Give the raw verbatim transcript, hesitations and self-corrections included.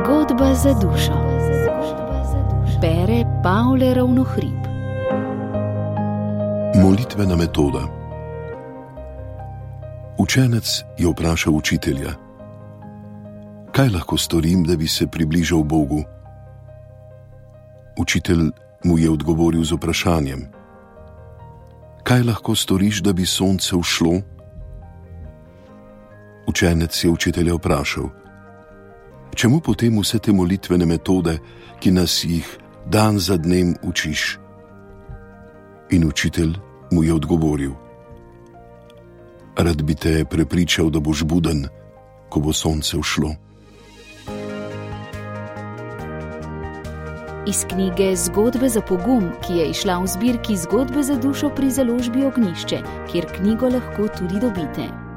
Zgodba za dušo. Bere Pavle Ravnohrib. Molitvena metoda. Učenec je vprašal učitelja: kaj lahko storim, da bi se približal Bogu? Učitelj mu je odgovoril z vprašanjem: kaj lahko storiš, da bi sonce vzšlo? Učenec je učitelja vprašal: čemu potem vse te molitvene metode, ki nas jih dan za dnem učiš? In učitelj mu je odgovoril: rad bi te prepričal, da boš buden, ko bo sonce vzšlo. Iz knjige Zgodbe za pogum, ki je izšla v zbirki Zgodbe za dušo pri založbi Ognjišče, kjer knjigo lahko tudi dobite.